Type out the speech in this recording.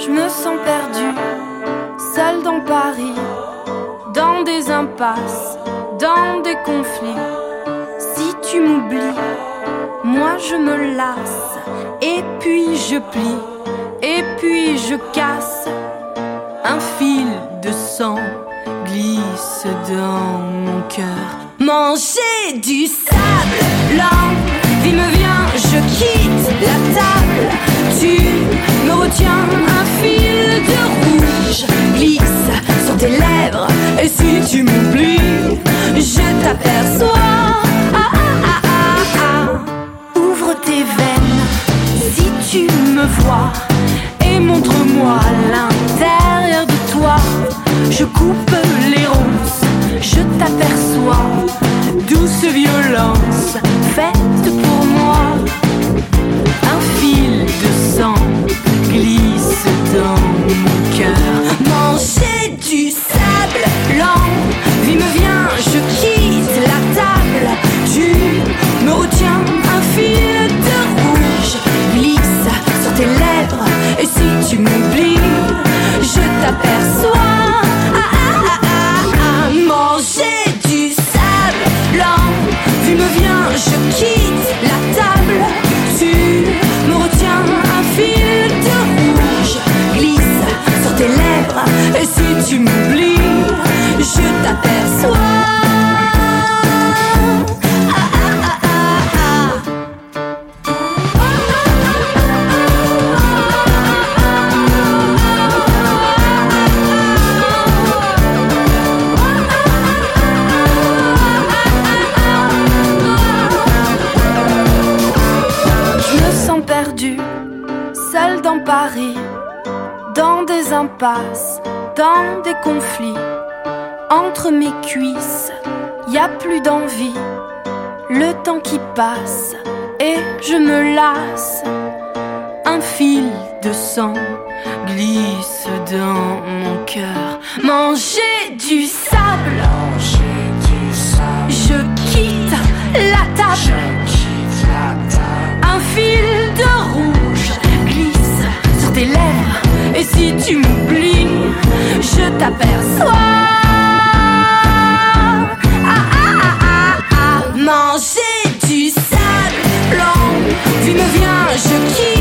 Je me sens perdue, seule dans Paris, dans des impasses, dans des conflits. Si tu m'oublies, moi je me lasse, et puis je plie, et puis je casse. Un fil de sang glisse dans mon cœur. Manger du sable, l'envie me vient, je quitte la table. Tu me retiens, un fil de rouge glisse sur tes lèvres. Et si tu m'oublies, je t'aperçois. Ah, ah, ah, ah, ah. Ouvre tes veines si tu me vois et montre-moi l'intérieur de toi. Je coupe les ronces, je t'aperçois. Douce violence faite pour moi. Un fil de sang glisse dans mon cœur. Manger du sable, l'envie me vient, je quitte la table. Tu me retiens, un fil de rouge glisse sur tes lèvres. Et si tu m'oublies, je t'aperçois. Ah, ah, ah, ah, ah. Manger du sable, l'envie me vient, je quitte la table. Tu me retiens, un fil de rouge glisse sur tes lèvres. Et si tu m'oublies, je t'aperçois. Seule dans Paris, dans des impasses, dans des conflits. Entre mes cuisses, y a plus d'envie. Le temps qui passe et je me lasse. Un fil de sang glisse dans mon cœur. Manger du sable, je quitte la table. Un fil de rouge glisse sur tes lèvres. Et si tu m'oublies, je t'aperçois. Ah, ah, ah, ah, ah. Manger du sable, l'envie me vient, je quitte